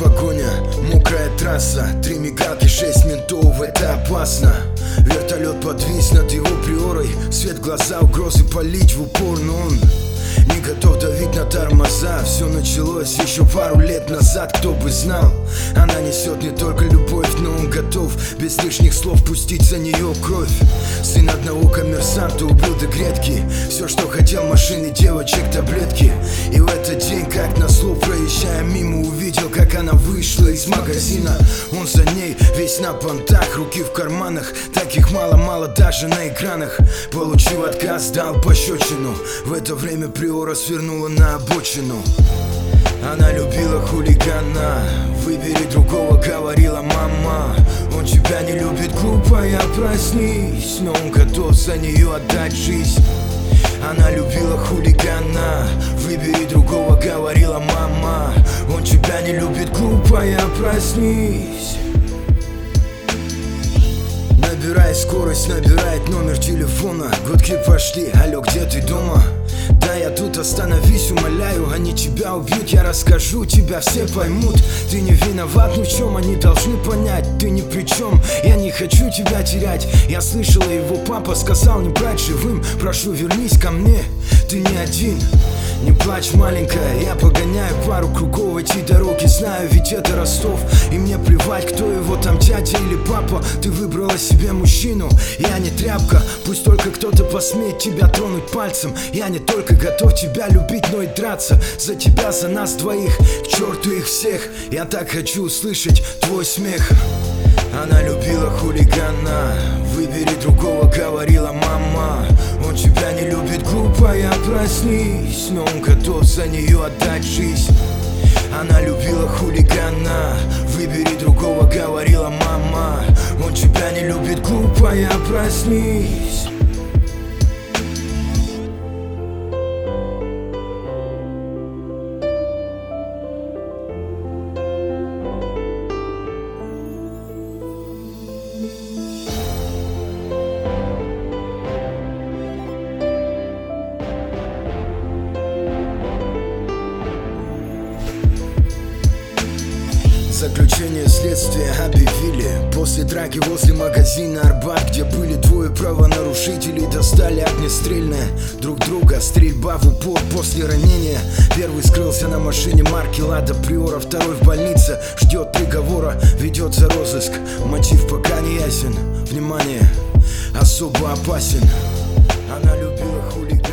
погоня, мокрая трасса, 3 мигалки, 6 ментов, это опасно. Вертолет подвис над его приорой, свет в глаза, угрозы палить в упор, но он не готов давить на тормоза. Все началось еще пару лет назад, кто бы знал. Она несет не только любовь, но он готов без лишних слов пустить за нее кровь. Сын одного коммерсанта, ублюдок редкий. Все, что хотел, машины, девочек, таблетки. И в этот день, как назло, проезжая мимо, увидел, как она вышла из магазина. Он за ней, весь на понтах, руки в карманах. Таких мало даже на экранах. Получив отказ, дал пощечину. В это время Приора свернула на обочину. Она любила хулигана. Выбери другого, говорила мама. Он тебя не любит, глупая, проснись. Но он готов за нее отдать жизнь. Она любила хулигана. Выбери другого, говорила мама. Он тебя не любит, глупая, проснись. Набирай скорость, набирает номер телефона. Гудки пошли, алло, где ты дома? Да, я тут, остановись, умоляю. Они тебя убьют, я расскажу, тебя все поймут. Ты не виноват ни в чем, они должны понять. Ты ни при чем, я не хочу тебя терять. Я слышала, его папа сказал не брать живым. Прошу, вернись ко мне, ты не один. Не плачь, маленькая, я погоняю пару кругов эти дороги. Знаю, ведь это Ростов. И мне плевать, кто его там, дядя или папа. Ты выбрала себе мужчину, я не тряпка. Пусть только кто-то посмеет тебя тронуть пальцем. Я не только готов тебя любить, но и драться за тебя, за нас двоих, к черту их всех. Я так хочу услышать твой смех. Она любила хулигана. Выбери другого, говорила мама. Он тебя не любит, глупая, проснись. Но он готов за нее отдать жизнь. Она любила хулигана. Выбери другого, говорила мама. Он тебя не любит, глупая, проснись. Заключение следствия объявили после драки возле магазина Арбат, где были двое правонарушителей, достали огнестрельное друг друга. Стрельба в упор после ранения. Первый скрылся на машине марки Лада Приора, второй в больнице ждет приговора, ведется розыск. Мотив пока не ясен. Внимание, особо опасен. Она любила хулигана.